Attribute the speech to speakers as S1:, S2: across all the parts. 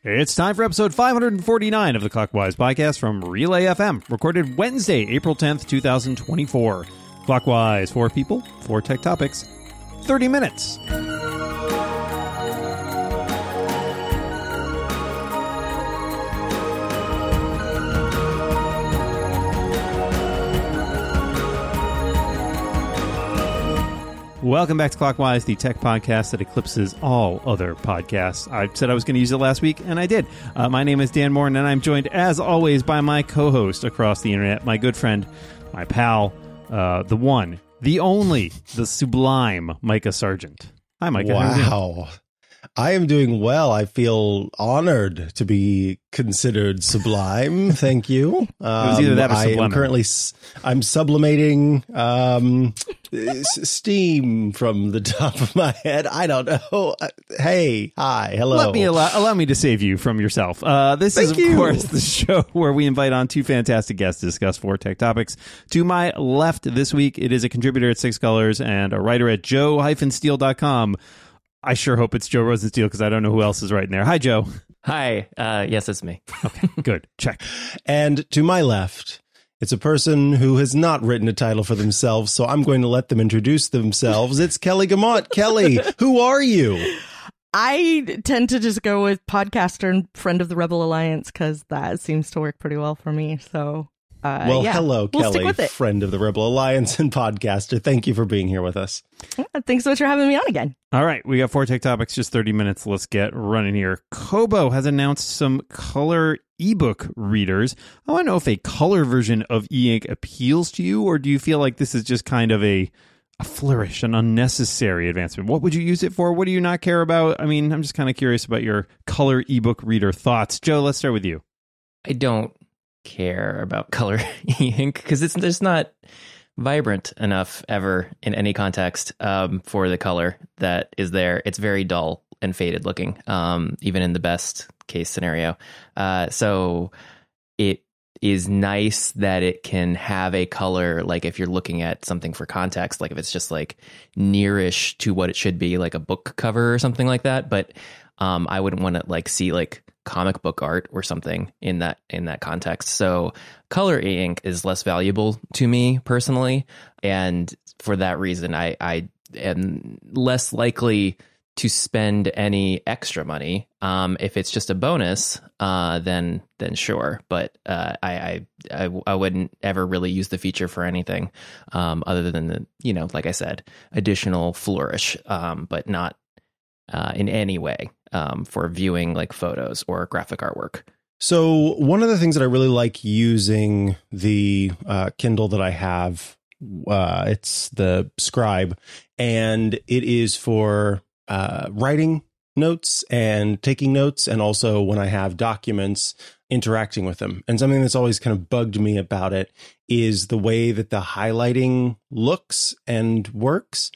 S1: It's time for episode 549 of the Clockwise podcast from Relay FM, recorded Wednesday, April 10th, 2024. Clockwise, 4 people, 4 tech topics, 30 minutes. Welcome back to Clockwise, the tech podcast that eclipses all other podcasts. I said I was going to use it last week, and I did. My name is Dan Morin, and I'm joined, as always, by my co-host across the internet, my good friend, my pal, the one, the only, the sublime Micah Sargent. Hi, Micah.
S2: Wow. I am doing well. I feel honored to be considered sublime. Thank you.
S1: It was either that or
S2: I am currently I'm sublimating steam from the top of my head. I don't know. Hey, hi, hello.
S1: Allow me to save you from yourself. This is, of course, the show where we invite on 2 fantastic guests to discuss 4 tech topics. To my left this week, it is a contributor at 6 Colors and a writer at joe-steele.com. I sure hope it's Joe Rosensteele because I don't know who else is right in there. Hi, Joe.
S3: Hi. Yes, it's me.
S1: Okay, good. Check.
S2: And to my left, it's a person who has not written a title for themselves, so I'm going to let them introduce themselves. It's Kelly Guimont. Kelly, who are you?
S4: I tend to just go with podcaster and friend of the Rebel Alliance because that seems to work pretty well for me. So,
S2: hello,
S4: we'll
S2: Kelly, friend of the Rebel Alliance and podcaster. Thank you for being here with us.
S4: Thanks so much for having me on again.
S1: All right, we got 4 tech topics, just 30 minutes. Let's get running here. Kobo has announced some color ebook readers. I want to know if a color version of e-ink appeals to you, or do you feel like this is just kind of a flourish, an unnecessary advancement? What would you use it for? What do you not care about? I mean, I'm just kind of curious about your color ebook reader thoughts. Joe, let's start with you.
S3: I don't care about color e-ink because it's just not vibrant enough ever in any context for the color that is there. It's very dull and faded looking, even in the best case scenario. So it is nice that it can have a color, like if you're looking at something for context, like if it's just like nearish to what it should be, like a book cover or something like that. But I wouldn't want to like see like comic book art or something in that context. So color e-ink is less valuable to me personally, and for that reason I am less likely to spend any extra money. If it's just a bonus, then sure, but I wouldn't ever really use the feature for anything other than the, like I said, additional flourish, but not in any way for viewing like photos or graphic artwork.
S2: So one of the things that I really like using the Kindle that I have, it's the Scribe, and it is for writing notes and taking notes, and also when I have documents, interacting with them. And something that's always kind of bugged me about it is the way that the highlighting looks and works.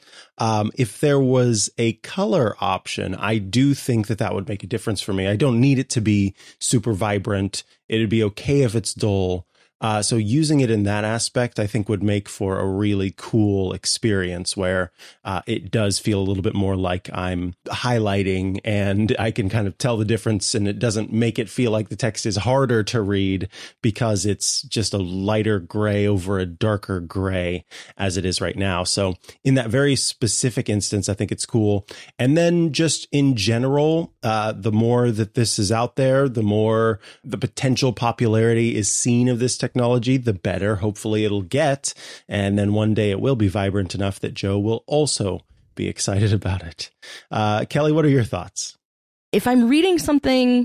S2: If there was a color option, I do think that would make a difference for me. I don't need it to be super vibrant. It'd be okay if it's dull. So using it in that aspect, I think would make for a really cool experience where it does feel a little bit more like I'm highlighting and I can kind of tell the difference, and it doesn't make it feel like the text is harder to read because it's just a lighter gray over a darker gray as it is right now. So in that very specific instance, I think it's cool. And then just in general, the more that this is out there, the more the potential popularity is seen of this technology, the better hopefully it'll get. And then one day it will be vibrant enough that Joe will also be excited about it. Kelly, what are your thoughts?
S4: If I'm reading something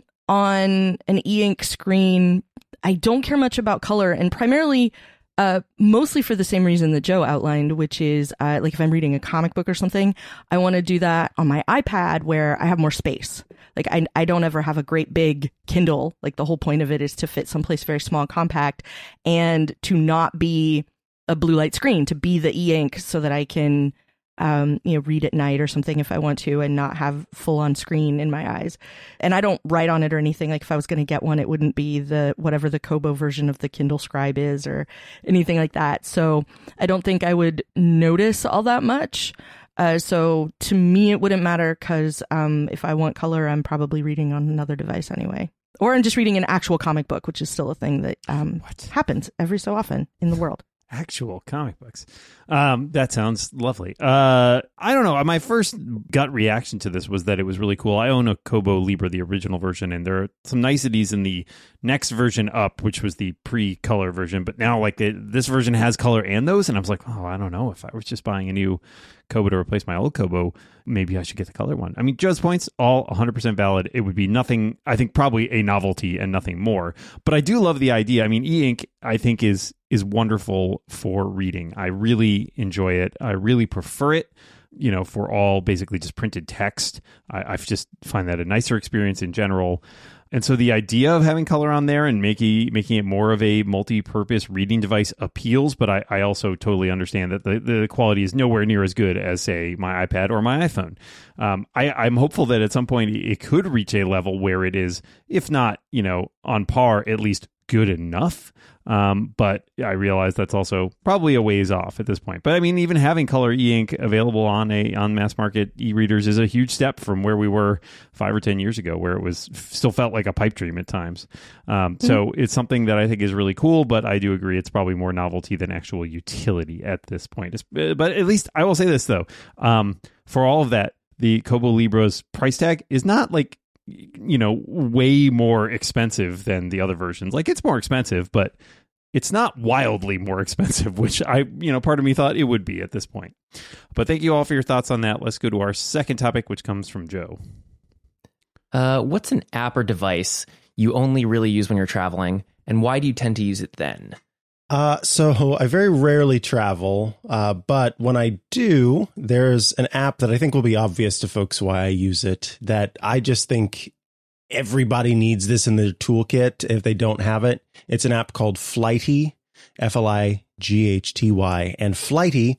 S4: on an e-ink screen, I don't care much about color, and primarily mostly for the same reason that Joe outlined, which is like if I'm reading a comic book or something, I want to do that on my iPad where I have more space. Like I don't ever have a great big Kindle. Like the whole point of it is to fit someplace very small and compact, and to not be a blue light screen, to be the e-ink so that I can read at night or something if I want to, and not have full on screen in my eyes. And I don't write on it or anything. Like if I was going to get one, it wouldn't be whatever the Kobo version of the Kindle Scribe is or anything like that. So I don't think I would notice all that much. So to me, it wouldn't matter because if I want color, I'm probably reading on another device anyway. Or I'm just reading an actual comic book, which is still a thing that happens every so often in the world.
S1: Actual comic books. That sounds lovely. I don't know. My first gut reaction to this was that it was really cool. I own a Kobo Libra, the original version, and there are some niceties in the next version up, which was the pre-color version. But now, like, this version has color and those, and I was like, oh, I don't know. If I was just buying a new Kobo to replace my old Kobo, maybe I should get the color one. I mean, Joe's points, all 100% valid. It would be nothing, I think probably a novelty and nothing more. But I do love the idea. I mean, e-ink, I think, is wonderful for reading. I really enjoy it. I really prefer it, for all basically just printed text. I just find that a nicer experience in general. And so the idea of having color on there and making it more of a multi-purpose reading device appeals, but I also totally understand that the quality is nowhere near as good as, say, my iPad or my iPhone. I'm hopeful that at some point it could reach a level where it is, if not, on par, at least good enough. But I realize that's also probably a ways off at this point. But I mean, even having color e-ink available on mass market e-readers is a huge step from where we were 5 or 10 years ago, where it was still felt like a pipe dream at times. So it's something that I think is really cool, but I do agree it's probably more novelty than actual utility at this point. But at least I will say this though, for all of that, the Kobo Libra's price tag is not like, way more expensive than the other versions. Like, it's more expensive, but it's not wildly more expensive, which part of me thought it would be at this point. But thank you all for your thoughts on that. Let's go to our second topic, which comes from Joe.
S3: What's an app or device you only really use when you're traveling, and why do you tend to use it then?
S2: So I very rarely travel, but when I do, there's an app that I think will be obvious to folks why I use it, that I just think everybody needs this in their toolkit if they don't have it. It's an app called Flighty, Flighty, and Flighty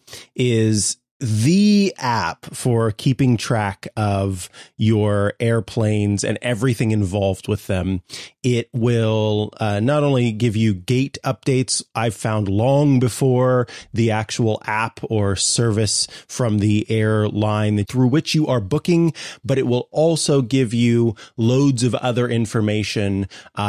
S2: is the app for keeping track of your airplanes and everything involved with them. It will not only give you gate updates I've found long before the actual app or service from the airline through which you are booking, but it will also give you loads of other information.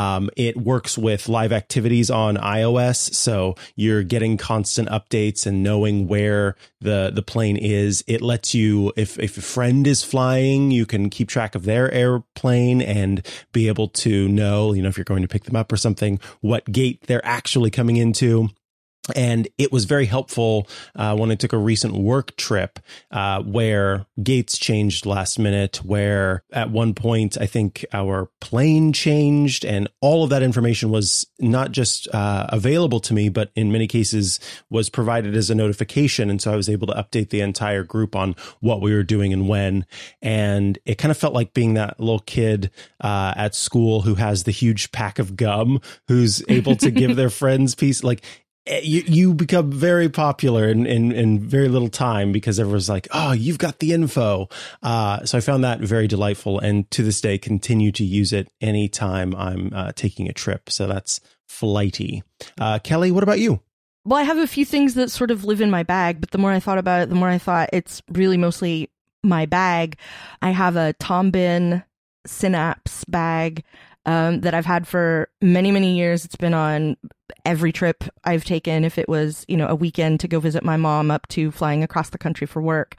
S2: It works with live activities on iOS, so you're getting constant updates and knowing where the plane is. It lets you, if a friend is flying, you can keep track of their airplane and be able to know, if you're going to pick them up or something, what gate they're actually coming into. And it was very helpful when I took a recent work trip where gates changed last minute, where at one point I think our plane changed, and all of that information was not just available to me, but in many cases was provided as a notification. And so I was able to update the entire group on what we were doing and when. And it kind of felt like being that little kid at school who has the huge pack of gum, who's able to give their friends piece. Like, you become very popular in very little time because everyone's like, oh, you've got the info. So I found that very delightful, and to this day continue to use it anytime I'm taking a trip. So that's Flighty. Kelly, what about you?
S4: Well, I have a few things that sort of live in my bag, but the more I thought about it, the more I thought it's really mostly my bag. I have a Tom Bin Synapse bag that I've had for many, many years. It's been on every trip I've taken, if it was, a weekend to go visit my mom, up to flying across the country for work.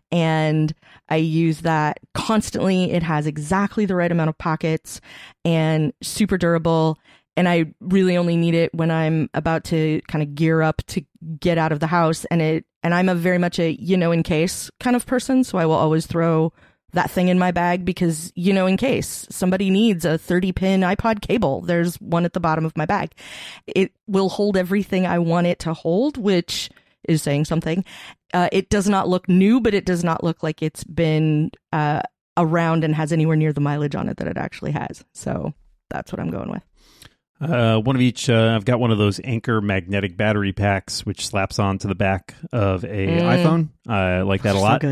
S4: And I use that constantly. It has exactly the right amount of pockets and super durable. And I really only need it when I'm about to kind of gear up to get out of the house. And I'm a very much a, in case kind of person. So I will always throw that thing in my bag because, in case somebody needs a 30-pin iPod cable, there's one at the bottom of my bag. It will hold everything I want it to hold, which is saying something. It does not look new, but it does not look like it's been around and has anywhere near the mileage on it that it actually has. So that's what I'm going with.
S1: One of each. I've got one of those Anker magnetic battery packs, which slaps onto the back of a iPhone. I like that a lot.
S4: So good.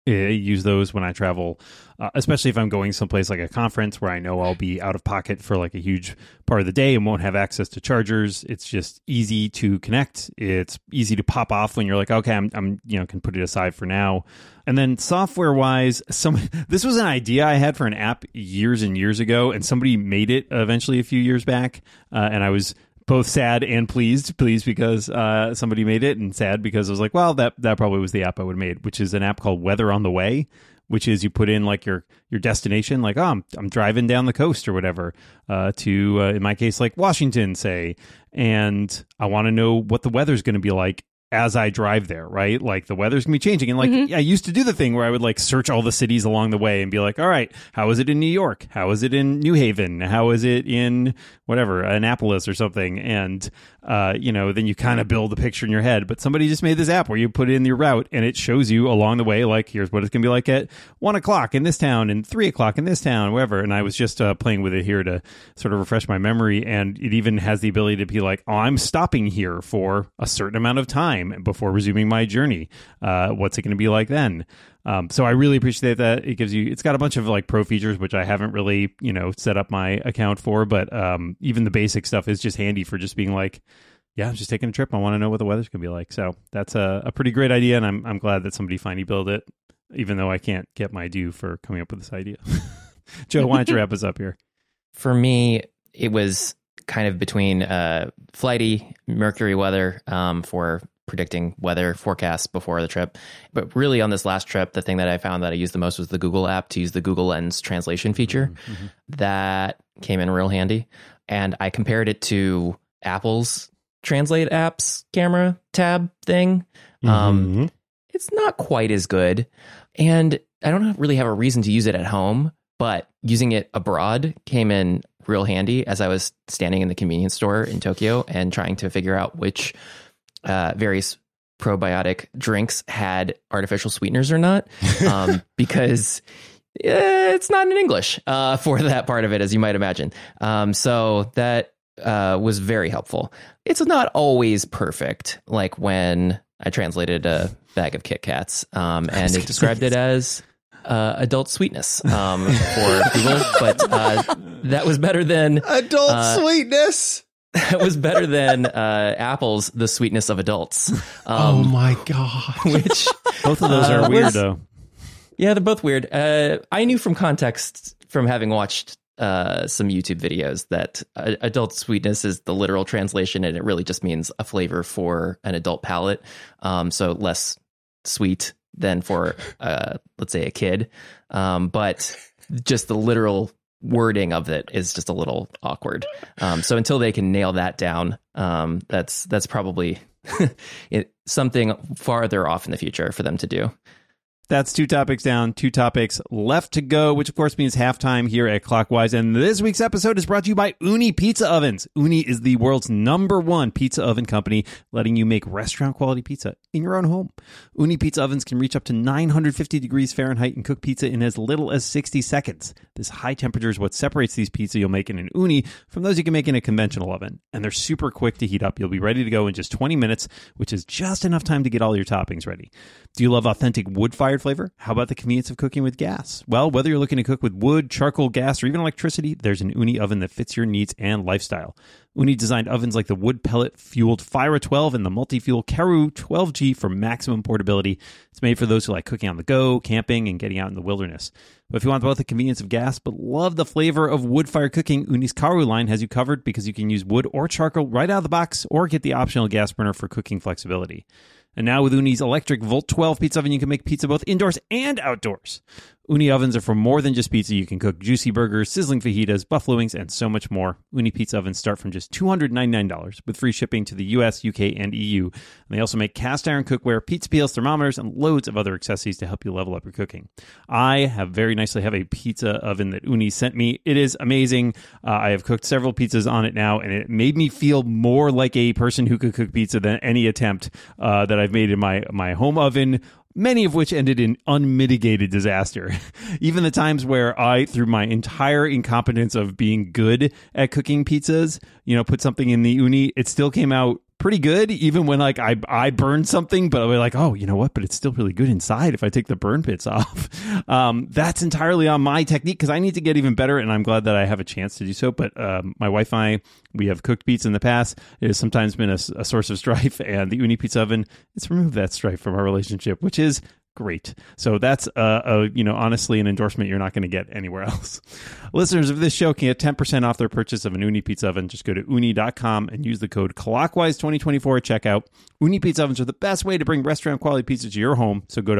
S1: use those when I travel, especially if I'm going someplace like a conference where I know I'll be out of pocket for like a huge part of the day and won't have access to chargers. It's just easy to connect. It's easy to pop off when you're like, okay, I'm can put it aside for now. And then software wise, this was an idea I had for an app years and years ago, and somebody made it eventually a few years back, and I was both sad and pleased because somebody made it, and sad because I was like, well, that probably was the app I would have made, which is an app called Weather on the Way, which is you put in like your destination, like, oh, I'm driving down the coast or whatever, to, in my case, like Washington, say, and I want to know what the weather's going to be like as I drive there, right? Like the weather's gonna be changing. And like, I used to do the thing where I would like search all the cities along the way and be like, all right, how is it in New York? How is it in New Haven? How is it in whatever, Annapolis or something? And, then you kind of build a picture in your head. But somebody just made this app where you put in your route and it shows you along the way, like, here's what it's gonna be like at 1:00 in this town and 3:00 in this town, wherever. And I was just playing with it here to sort of refresh my memory. And it even has the ability to be like, oh, I'm stopping here for a certain amount of time before resuming my journey. What's it going to be like then? So I really appreciate that. It's got a bunch of like pro features, which I haven't really, set up my account for, but even the basic stuff is just handy for just being like, yeah, I'm just taking a trip. I want to know what the weather's going to be like. So that's a pretty great idea. And I'm glad that somebody finally built it, even though I can't get my due for coming up with this idea. Joe, why don't you wrap us up here?
S3: For me, it was kind of between Flighty, Mercury Weather, for predicting weather forecasts before the trip. But really on this last trip, the thing that I found that I used the most was the Google app to use the Google Lens translation feature. Mm-hmm. That came in real handy. And I compared it to Apple's Translate apps camera tab thing. It's not quite as good. And I don't really have a reason to use it at home, but using it abroad came in real handy as I was standing in the convenience store in Tokyo and trying to figure out which various probiotic drinks had artificial sweeteners or not, because it's not in English for that part of it, as you might imagine. So that was very helpful. It's not always perfect, like when I translated a bag of Kit Kats, and it described it as adult sweetness for Google, but that was better than
S2: adult sweetness.
S3: That was better than Apple's The Sweetness of Adults.
S2: Oh my god!
S3: Which
S1: both of those are weird, though.
S3: Yeah, they're both weird. I knew from context, from having watched some YouTube videos, that adult sweetness is the literal translation, and it really just means a flavor for an adult palate. So less sweet than for, let's say, a kid. But just the literal wording of it is just a little awkward. So until they can nail that down, that's probably something farther off in the future for them to do.
S1: That's 2 topics down, 2 topics left to go, which of course means halftime here at Clockwise. And this week's episode is brought to you by Ooni Pizza Ovens. Ooni is the world's #1 pizza oven company, letting you make restaurant quality pizza in your own home. Ooni Pizza Ovens can reach up to 950 degrees Fahrenheit and cook pizza in as little as 60 seconds. This high temperature is what separates these pizza you'll make in an Ooni from those you can make in a conventional oven. And they're super quick to heat up. You'll be ready to go in just 20 minutes, which is just enough time to get all your toppings ready. Do you love authentic wood-fired flavor? How about the convenience of cooking with gas? Well, whether you're looking to cook with wood, charcoal, gas, or even electricity, there's an Ooni oven that fits your needs and lifestyle. Ooni designed ovens like the wood pellet fueled Fyra 12 and the multi-fuel Karu 12G for maximum portability. It's made for those who like cooking on the go, camping, and getting out in the wilderness. But if you want both the convenience of gas but love the flavor of wood-fired cooking, Ooni's Karu line has you covered because you can use wood or charcoal right out of the box or get the optional gas burner for cooking flexibility. And now with Ooni's electric Volt 12 pizza oven, you can make pizza both indoors and outdoors. Ooni ovens are for more than just pizza. You can cook juicy burgers, sizzling fajitas, buffalo wings, and so much more. Ooni pizza ovens start from just $299 with free shipping to the US, UK, and EU. And they also make cast iron cookware, pizza peels, thermometers, and loads of other accessories to help you level up your cooking. I have a pizza oven that Ooni sent me. It is amazing. I have cooked several pizzas on it now, and it made me feel more like a person who could cook pizza than any attempt that I've made in my home oven, many of which ended in unmitigated disaster. Even the times where I, through my entire incompetence of being good at cooking pizzas, put something in the Ooni, it still came out pretty good, even when like I burned something, but I was like, oh, you know what? But it's still really good inside if I take the burn pits off. That's entirely on my technique because I need to get even better, and I'm glad that I have a chance to do so. But my wife and I, we have cooked pizza in the past. It has sometimes been a source of strife, and the Ooni Pizza Oven, it's removed that strife from our relationship, which is great. So that's honestly an endorsement you're not going to get anywhere else. Listeners of this show can get 10% off their purchase of an Ooni Pizza Oven. Just go to ooni.com and use the code Clockwise2024 at checkout. Ooni Pizza Ovens are the best way to bring restaurant quality pizza to your home. So go to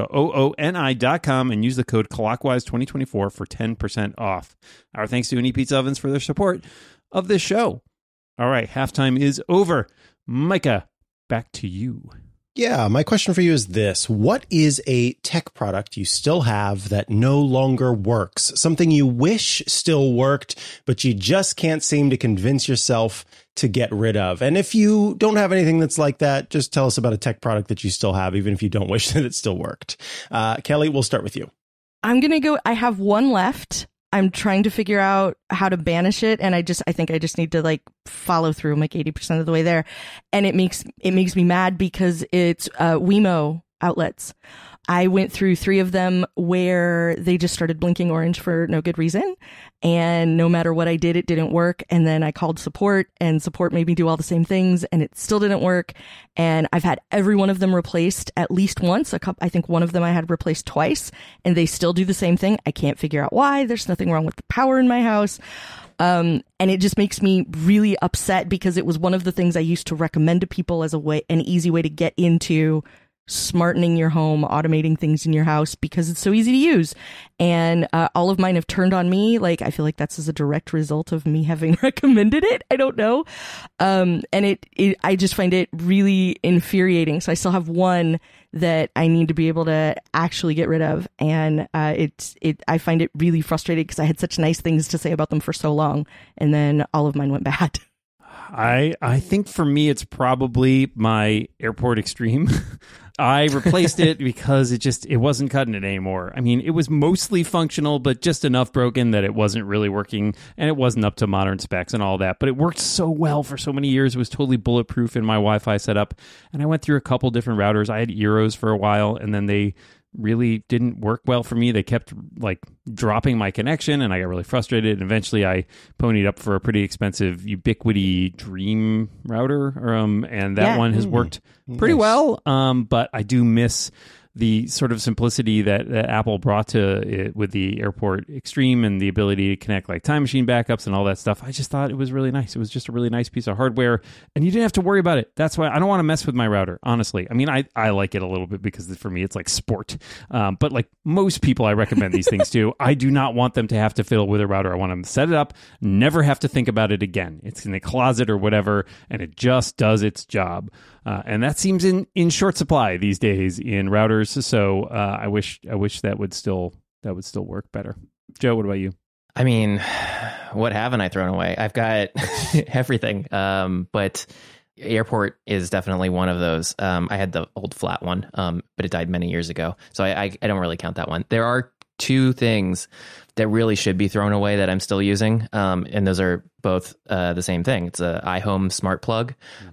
S1: ooni.com and use the code Clockwise2024 for 10% off. Our thanks to Ooni Pizza Ovens for their support of this show. All right, halftime is over. Micah, back to you.
S2: Yeah, my question for you is this. What is a tech product you still have that no longer works? Something you wish still worked, but you just can't seem to convince yourself to get rid of. And if you don't have anything that's like that, just tell us about a tech product that you still have, even if you don't wish that it still worked. Kelly, we'll start with you.
S4: I'm going to go. I have one left. I'm trying to figure out how to banish it, and I think I just need to like follow through. I'm like 80% of the way there, and it makes me mad because it's Wemo outlets. I went through 3 of them where they just started blinking orange for no good reason. And no matter what I did, it didn't work. And then I called support, and support made me do all the same things, and it still didn't work. And I've had every one of them replaced at least once. I think one of them I had replaced twice, and they still do the same thing. I can't figure out why. There's nothing wrong with the power in my house. And it just makes me really upset because it was one of the things I used to recommend to people as an easy way to get into smartening your home, automating things in your house because it's so easy to use. And all of mine have turned on me. Like, I feel like that's as a direct result of me having recommended it. I don't know. And I just find it really infuriating. So I still have one that I need to be able to actually get rid of. And I find it really frustrating because I had such nice things to say about them for so long. And then all of mine went bad.
S1: I think for me, it's probably my Airport Extreme. I replaced it because it wasn't cutting it anymore. I mean, it was mostly functional, but just enough broken that it wasn't really working, and it wasn't up to modern specs and all that. But it worked so well for so many years. It was totally bulletproof in my Wi-Fi setup. And I went through a couple different routers. I had Eeros for a while, and then they really didn't work well for me. They kept like dropping my connection, and I got really frustrated. And eventually I ponied up for a pretty expensive Ubiquiti Dream router. And that one has worked pretty well. But I do miss the sort of simplicity that Apple brought to it with the Airport Extreme and the ability to connect like Time Machine backups and all that stuff. I just thought it was really nice. It was just a really nice piece of hardware, and you didn't have to worry about it. That's why I don't want to mess with my router, honestly. I mean, I like it a little bit because for me, it's like sport. But like most people I recommend these things to, I do not want them to have to fiddle with a router. I want them to set it up, never have to think about it again. It's in the closet or whatever, and it just does its job. And that seems in short supply these days in routers. So I wish that would still work better. Joe, what about you?
S3: I mean, what haven't I thrown away? I've got everything. But Airport is definitely one of those. I had the old flat one, but it died many years ago. So I don't really count that one. There are 2 things that really should be thrown away that I'm still using. And those are both the same thing. It's a iHome smart plug.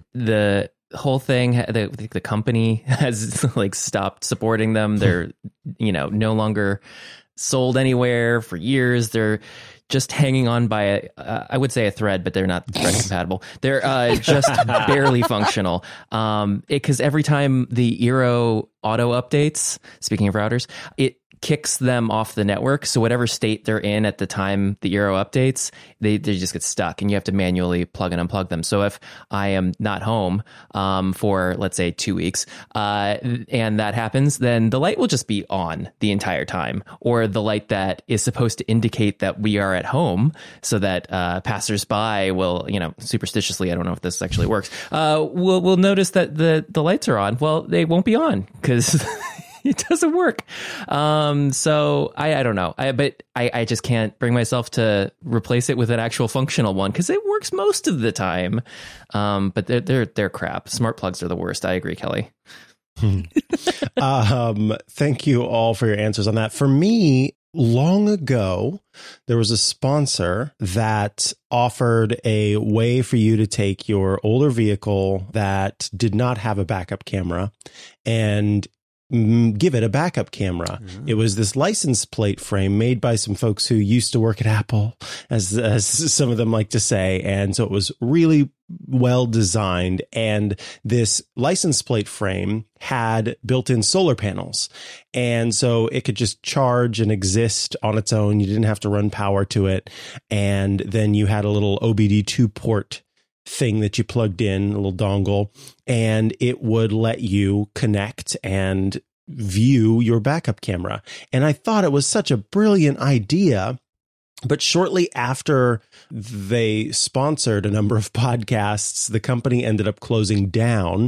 S3: The whole thing, the company has like stopped supporting them. They're no longer sold anywhere for years. They're just hanging on by I would say a thread, but they're not thread compatible. They're just barely functional. Because every time the Eero auto updates, speaking of routers, it kicks them off the network. So whatever state they're in at the time the Eero updates, they just get stuck, and you have to manually plug and unplug them. So if I am not home for, let's say, 2 weeks, and that happens, then the light will just be on the entire time, or the light that is supposed to indicate that we are at home, so that passersby will, superstitiously, I don't know if this actually works, will notice that the lights are on. Well, they won't be on because it doesn't work. So I don't know. But I just can't bring myself to replace it with an actual functional one because it works most of the time. But they're crap. Smart plugs are the worst. I agree, Kelly.
S2: Thank you all for your answers on that. For me, long ago, there was a sponsor that offered a way for you to take your older vehicle that did not have a backup camera and give it a backup camera. It was this license plate frame made by some folks who used to work at Apple, as some of them like to say. And so it was really well designed. And this license plate frame had built-in solar panels. And so it could just charge and exist on its own. You didn't have to run power to it. And then you had a little OBD2 port thing that you plugged in, a little dongle, and it would let you connect and view your backup camera. And I thought it was such a brilliant idea. But shortly after they sponsored a number of podcasts, the company ended up closing down.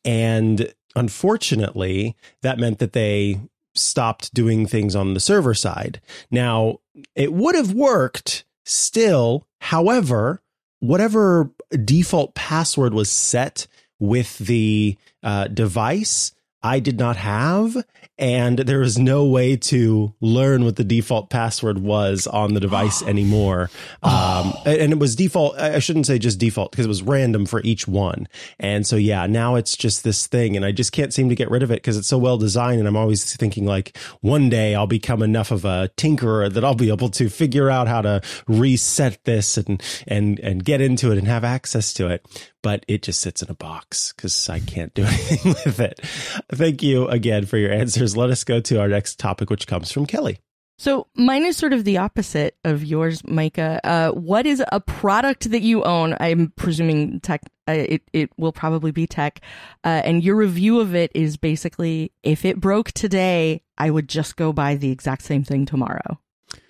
S2: And unfortunately, that meant that they stopped doing things on the server side. Now, it would have worked still. However, whatever default password was set with the device, I did not have, and there was no way to learn what the default password was on the device anymore. And it was default. I shouldn't say just default, because it was random for each one. And so, yeah, now it's just this thing, and I just can't seem to get rid of it because it's so well designed. And I'm always thinking, like, one day I'll become enough of a tinkerer that I'll be able to figure out how to reset this and get into it and have access to it. But it just sits in a box because I can't do anything with it. Thank you again for your answers. Let us go to our next topic, which comes from Kelly.
S4: So mine is sort of the opposite of yours, Micah. What is a product that you own? I'm presuming tech. It will probably be tech. And your review of it is basically, if it broke today, I would just go buy the exact same thing tomorrow.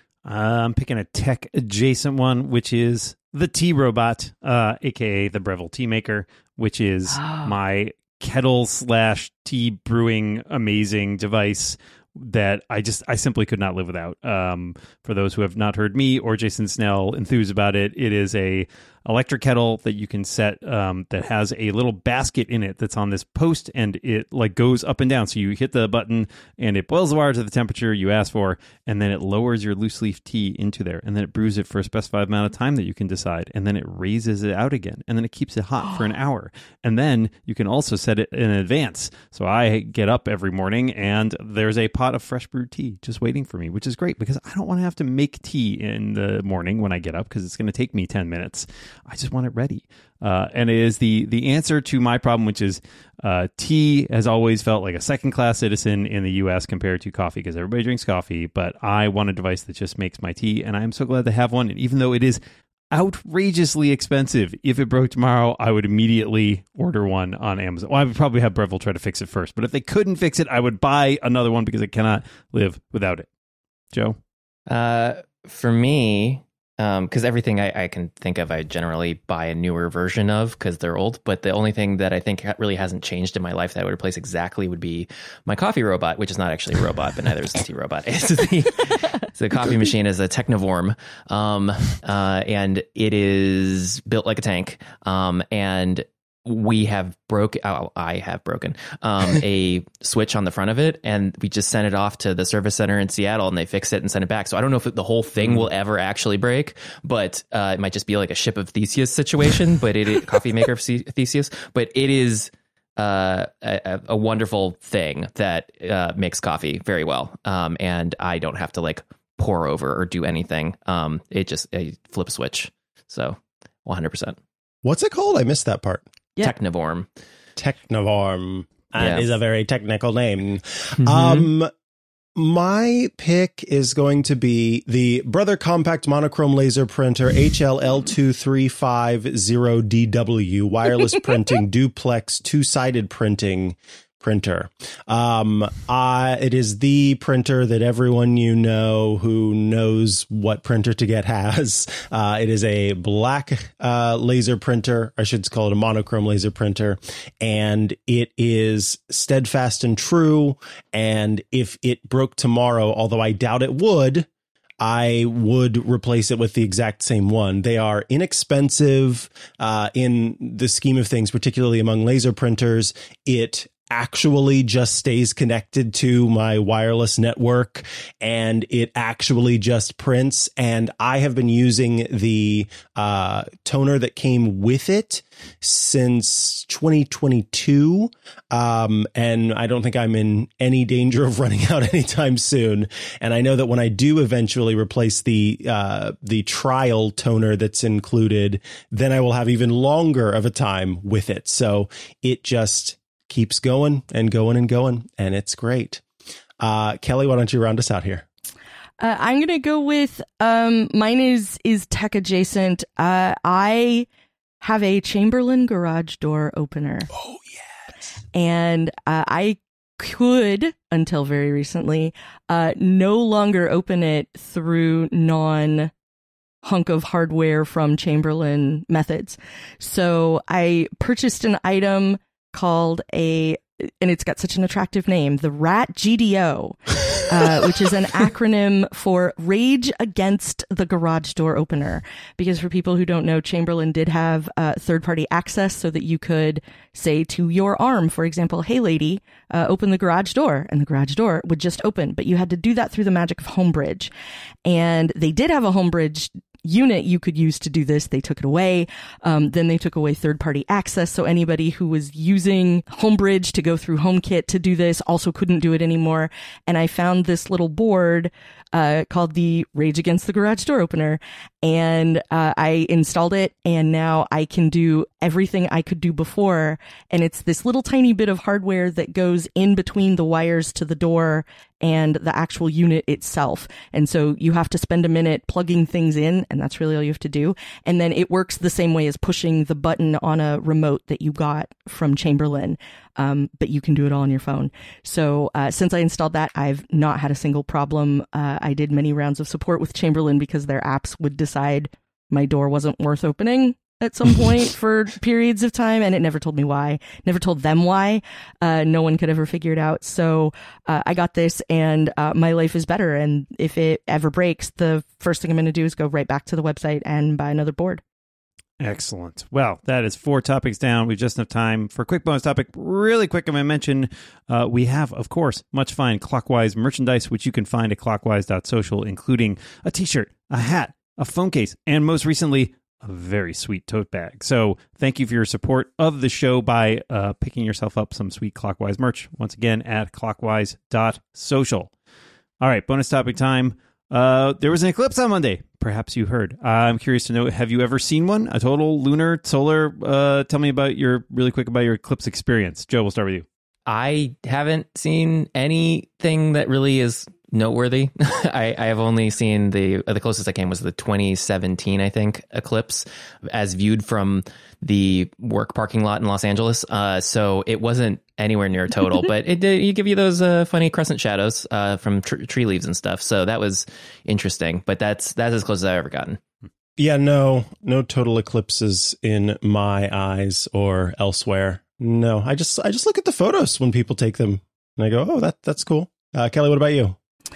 S1: I'm picking a tech adjacent one, which is the Tea Robot, aka the Breville Tea Maker, which is my kettle / tea brewing amazing device that I simply could not live without. For those who have not heard me or Jason Snell enthuse about it, it is a electric kettle that you can set that has a little basket in it that's on this post, and it like goes up and down. So you hit the button and it boils the water to the temperature you ask for, and then it lowers your loose leaf tea into there, and then it brews it for a specified amount of time that you can decide, and then it raises it out again, and then it keeps it hot for an hour. And then you can also set it in advance. So I get up every morning and there's a pot of fresh brewed tea just waiting for me, which is great because I don't want to have to make tea in the morning when I get up because it's going to take me 10 minutes. I just want it ready. And it is the answer to my problem, which is tea has always felt like a second-class citizen in the U.S. compared to coffee, because everybody drinks coffee, but I want a device that just makes my tea, and I'm so glad to have one. And even though it is outrageously expensive, if it broke tomorrow, I would immediately order one on Amazon. Well, I would probably have Breville try to fix it first, but if they couldn't fix it, I would buy another one because I cannot live without it. Joe?
S3: For me, because everything I can think of, I generally buy a newer version of because they're old. But the only thing that I think really hasn't changed in my life that I would replace exactly would be my coffee robot, which is not actually a robot, but neither is the tea robot. It's the coffee machine is a Technovorm, and it is built like a tank. And I have broken a switch on the front of it, and we just sent it off to the service center in Seattle, and they fixed it and sent it back. So I don't know if the whole thing will ever actually break, but it might just be like a ship of Theseus situation, but coffee maker of Theseus, but it is a wonderful thing that makes coffee very well. And I don't have to like pour over or do anything. I flip a switch. So 100%.
S2: What's it called? I missed that part.
S4: Yeah.
S3: Technovorm.
S2: That is a very technical name. Mm-hmm. My pick is going to be the Brother Compact Monochrome Laser Printer HLL2350DW wireless printing duplex two-sided printer. It is the printer that everyone who knows what printer to get has. It is a black laser printer. I should call it a monochrome laser printer. And it is steadfast and true. And if it broke tomorrow, although I doubt it would, I would replace it with the exact same one. They are inexpensive in the scheme of things, particularly among laser printers. It actually just stays connected to my wireless network, and it actually just prints. And I have been using the toner that came with it since 2022. And I don't think I'm in any danger of running out anytime soon. And I know that when I do eventually replace the trial toner that's included, then I will have even longer of a time with it. So it just keeps going and going and going, and it's great. Kelly, why don't you round us out here?
S4: I'm going to go with, mine is tech adjacent. I have a Chamberlain garage door opener.
S2: Oh, yes.
S4: And I could, until very recently, no longer open it through non-hunk of hardware from Chamberlain methods. So I purchased an item called and it's got such an attractive name, the Rat GDO, which is an acronym for Rage Against the Garage Door Opener. Because for people who don't know, Chamberlain did have third-party access so that you could say to your arm, for example, hey lady, open the garage door, and the garage door would just open. But you had to do that through the magic of Homebridge. And they did have a Homebridge unit you could use to do this. They took it away. Then they took away third-party access. So anybody who was using Homebridge to go through HomeKit to do this also couldn't do it anymore. And I found this little board called the Rage Against the Garage Door Opener. And I installed it, and now I can do everything I could do before. And it's this little tiny bit of hardware that goes in between the wires to the door and the actual unit itself. And so you have to spend a minute plugging things in, and that's really all you have to do. And then it works the same way as pushing the button on a remote that you got from Chamberlain. But you can do it all on your phone. So since I installed that, I've not had a single problem. I did many rounds of support with Chamberlain because their apps would decide my door wasn't worth opening at some point for periods of time, and it never told me why, never told them why. No one could ever figure it out. So I got this, and my life is better. And if it ever breaks, the first thing I'm going to do is go right back to the website and buy another board.
S1: Excellent. Well, that is 4 topics down. We've just enough time for a quick bonus topic. Really quick, I'm going to mention we have, of course, much fine Clockwise merchandise, which you can find at clockwise.social, including a t-shirt, a hat, a phone case, and most recently, a very sweet tote bag. So thank you for your support of the show by picking yourself up some sweet Clockwise merch. Once again, at clockwise.social. All right, bonus topic time. There was an eclipse on Monday. Perhaps you heard. I'm curious to know, have you ever seen one? A total lunar, solar? Tell me about your eclipse experience. Joe, we'll start with you.
S3: I haven't seen anything that really is noteworthy. I have only seen the closest I came was the 2017, I think, eclipse as viewed from the work parking lot in Los Angeles. So it wasn't anywhere near total, but it did give you those funny crescent shadows from tree leaves and stuff. So that was interesting, but that's as close as I've ever gotten.
S2: Yeah, no total eclipses in my eyes or elsewhere. No, I just look at the photos when people take them and I go, oh, that's cool. Kelly, what about you?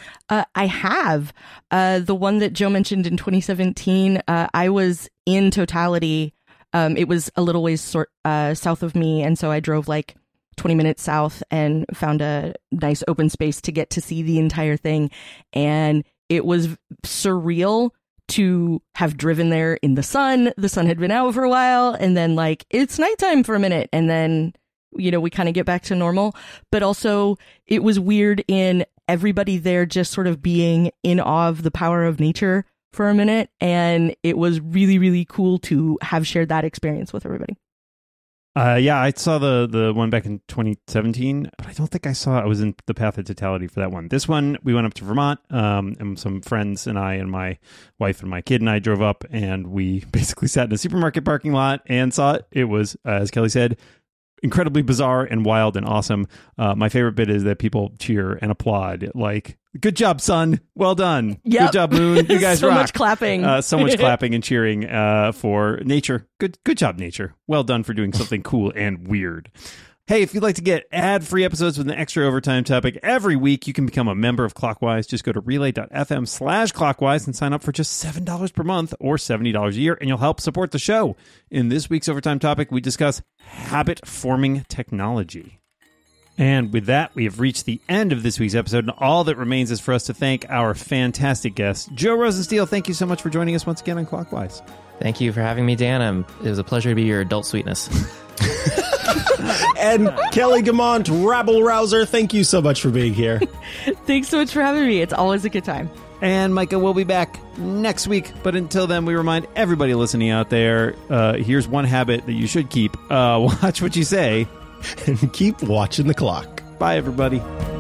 S4: I have the one that Joe mentioned in 2017. I was in totality. It was a little ways south of me, and so I drove like 20 minutes south and found a nice open space to get to see the entire thing. And it was surreal to have driven there in the sun. The sun had been out for a while, and then like it's nighttime for a minute, and then we kind of get back to normal. But also it was weird in everybody there just sort of being in awe of the power of nature for a minute. And it was really, really cool to have shared that experience with everybody.
S1: Yeah, I saw the one back in 2017, but I don't think I was in the path of totality for that one. This one, we went up to Vermont, and some friends and I and my wife and my kid and I drove up, and we basically sat in a supermarket parking lot and saw it. It was, as Kelly said, incredibly bizarre and wild and awesome. My favorite bit is that people cheer and applaud, like, good job, sun. Well done.
S4: Yep.
S1: Good job, moon. You guys
S4: so
S1: rock.
S4: Much clapping.
S1: So much clapping and cheering for nature. Good job, nature. Well done for doing something cool and weird. Hey, if you'd like to get ad-free episodes with an extra overtime topic every week, you can become a member of Clockwise. Just go to relay.fm/clockwise and sign up for just $7 per month or $70 a year, and you'll help support the show. In this week's overtime topic, we discuss habit-forming technology. And with that, we have reached the end of this week's episode, and all that remains is for us to thank our fantastic guest, Joe Rosenstiel. Thank you so much for joining us once again on Clockwise.
S3: Thank you for having me, Dan. It was a pleasure to be your adult sweetness.
S2: And Kelly Gamont, Rabble Rouser, thank you so much for being here.
S4: Thanks so much for having me. It's always a good time.
S1: And Micah will be back next week. But until then, we remind everybody listening out there, here's one habit that you should keep. Watch what you say.
S2: And keep watching the clock.
S1: Bye, everybody.